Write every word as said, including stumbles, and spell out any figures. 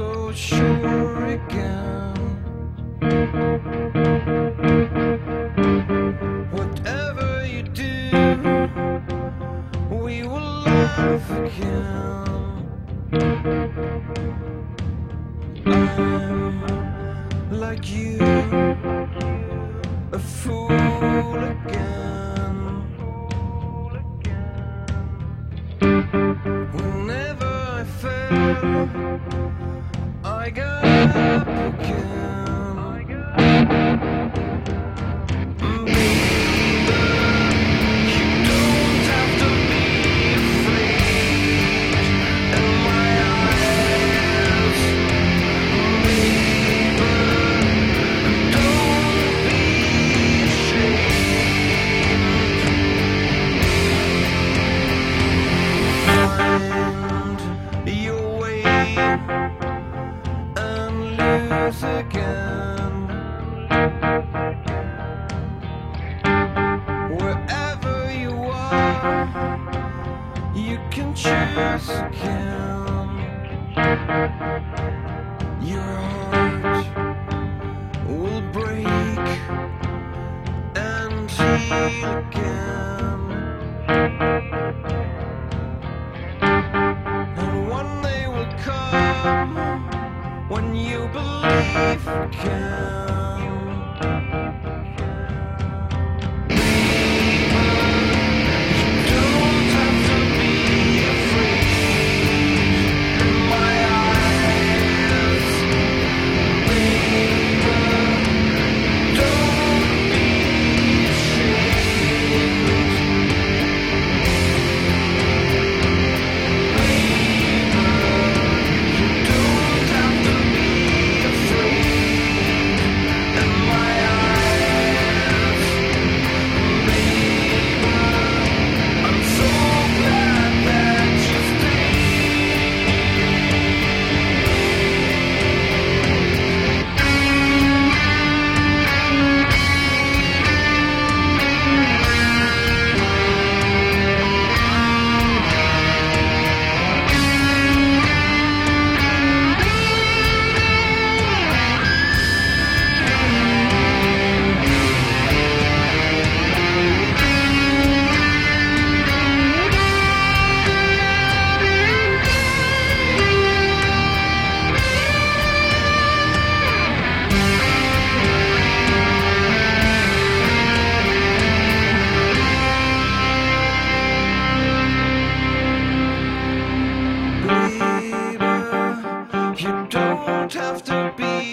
so sure again. Whatever you do, we will laugh again. I'm like you, a fool again. Whenever I fail, I got up again. Baby, you don't have to be afraid in my eyes. Baby, don't be ashamed. Find your way and lose again. Wherever you are, you can choose again. Your heart will break and heal again. And one day will come when you believe again. Don't have to be afraid in my eyes. Baby, don't be ashamed. Don't have to be afraid in my eyes. Baby, I'm so glad that you Baby, you don't have to be